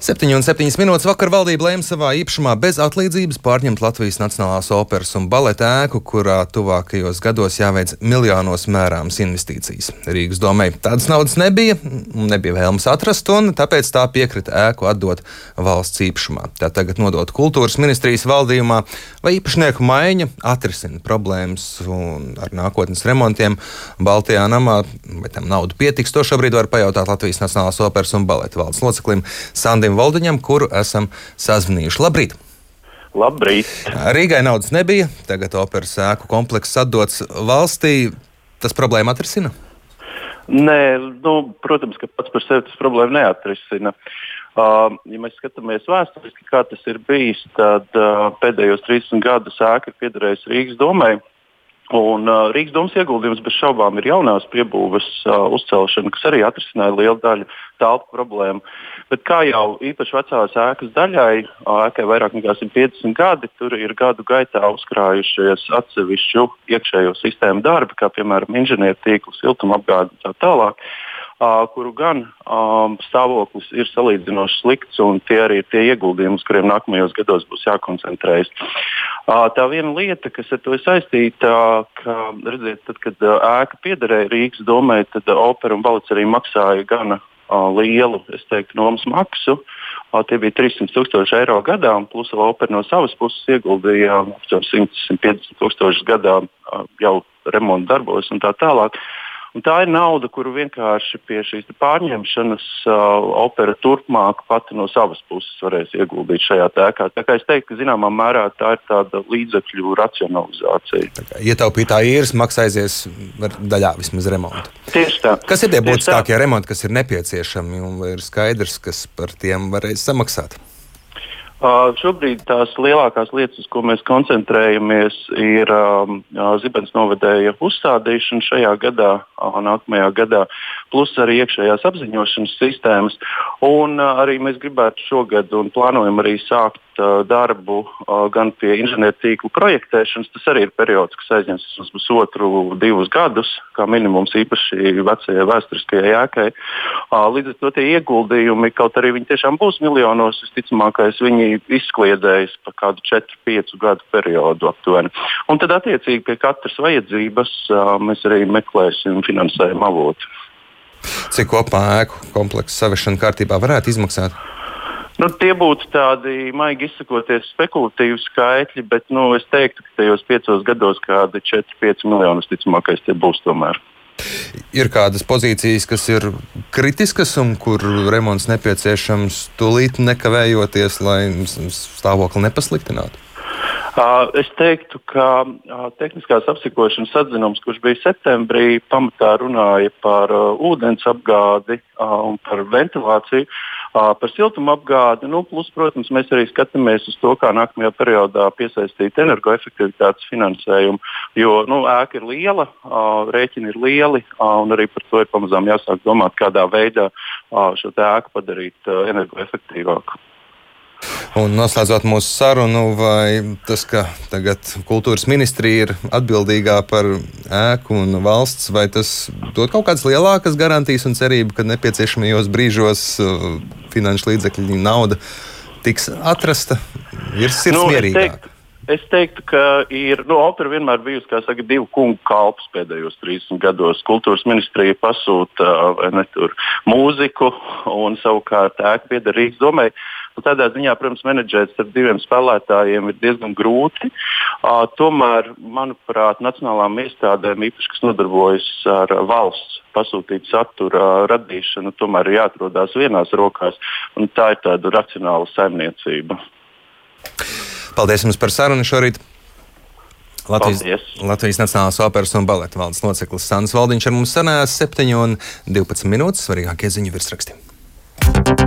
7,7 minūtes vakar valdība lēma savā īpašumā bez atlīdzības pārņemt Latvijas Nacionālās operas un baleta ēku, kurā tuvākajos gados jāveic miljonos mērāmas investīcijas. Rīgas domei tādas naudas nebija vēlmes atrast, un tāpēc tā piekrita ēku atdot valsts īpašumā. Tā tagad nodot kultūras ministrijas valdījumā, vai īpašnieku maiņa atrisina problēmas un ar nākotnes remontiem Baltijā namā, vai tam naudu pietiks, to šobrīd var pajautāt Latvijas Nacionālās operas un baleta valdes loceklim Sandim Voldiņam, kuru esam sazvanījuši. Labrīt! Labrīt! Rīgai naudas nebija, tagad operas ēku komplekss atdots valstī. Tas problēma atrisina? Nē, protams, ka pats par sevi tas problēmu neatrisina. Ja mēs skatāmies vēsturiski, kā tas ir bijis, tad pēdējos 30 gadus ēka ir piederējusi Rīgas domei. Un Rīgas domas ieguldījums bez šaubām ir jaunās piebūves uzcelšana, kas arī atrisināja lielu daļu telpu problēmu. Bet kā jau īpaši vecās ēkas daļai, ēkai vairāk nekā 150 gadi, tur ir gadu gaitā uzkrājušies atsevišķu iekšējo sistēmu darbi, kā piemēram inženiertīklu, siltumapgāde un tā tālāk, kuru gan stāvoklis ir salīdzinoši slikts, un tie arī ir tie ieguldījumi, uz kuriem nākamajos gados būs jākoncentrējas. Tā viena lieta, kas ar to ir saistīta, ka, redziet, tad, kad ēka piederēja Rīgas domai, tad opera un balets arī maksāja gana lielu, es teiktu, nomas maksu. Tie bija 300,000 eiro gadā, un plus opera no savas puses ieguldīja 100–150,000 gadā jau remonta darbos un tā tālāk. Un tā ir nauda, kuru vienkārši pie šīs pārņemšanas opera turpmāk pati no savas puses varēs ieguldīt šajā ēkā. Tā kā es teiktu, ka zināmā mērā tā ir tāda līdzekļu racionalizācija. Ietaupītā īres maksa aizies daļā vismaz remonta. Tieši tā. Kas ir tie būtiskākie remonti, kas ir nepieciešami, un vai ir skaidrs, kas par tiem varēs samaksāt? Šobrīd tās lielākās lietas, uz ko mēs koncentrējamies, ir Zibens novedēja uzstādīšana šajā gadā, nākamajā gadā, plus arī iekšējās apziņošanas sistēmas. Un arī mēs gribētu šogad un plānojam arī sākt darbu gan pie inženiertīklu projektēšanas. Tas arī ir periods, kas aizņems pusotru–2 gadus, kā minimums īpaši vecajai vēsturiskajai ēkai. Līdz ar to tie ieguldījumi, kaut arī viņi tiešām būs miljonos, visticamākais viņi izkliedējas pa kādu 4–5 gadu periodu aptuveni. Un tad attiecīgi pie katras vajadzības mēs arī meklēsim finansējumu avotu. Cik kopā ēku kompleksa savešana kārtībā varētu izmaksāt? Tie būtu tādi, maigi izsakoties, spekulatīvi skaitļi, bet es teiktu, ka tajos 5 gados kādi 4–5 miljoni visticamākais tie būs tomēr. Ir kādas pozīcijas, kas ir kritiskas un kur remonts nepieciešams tūlīt nekavējoties, lai stāvokli nepasliktinātu? Es teiktu, ka tehniskās apsekošanas atzinums, kurš bija septembrī, pamatā runāja par ūdens apgādi un par ventilāciju. Par siltumapgādi, plus, protams, mēs arī skatāmies uz to, kā nākamajā periodā piesaistīt energoefektivitātes finansējumu, jo ēka ir liela, rēķini ir lieli, un arī par to ir pamazām jāsāk domāt, kādā veidā šo ēku padarīt energoefektīvāku. Un noslēdzot mūsu sarunu, vai tas, ka tagad kultūras ministrija ir atbildīgā par ēku un valsts, vai tas dod kaut kādas lielākas garantijas un cerību, ka nepieciešamajos brīžos finanšu līdzekļu nauda tiks atrasta, ir sirdsmierīgāka? Es teiktu, ka opera vienmēr bijusi, kā saka, 2 kungu kalps pēdējos 30 gados. Kultūras ministrija pasūta mūziku un savukārt ēka pieder Rīgas domai. Tādā ziņā, protams, menedžēt starp 2 spēlētājiem ir diezgan grūti. Tomēr, manuprāt, nacionālām iestādēm, īpaši, kas nodarbojas ar valsts pasūtītu satura radīšanu, tomēr ir jāatrodās vienās rokās, un tā ir tāda racionāla saimniecība. Paldies jums par sarunu šorīt. Latvijas Nacionālās operas un baleta valdes loceklis Sands Voldiņš ar mums sanājās 7,12 minūtes. Svarīgākie ziņu virsraksti.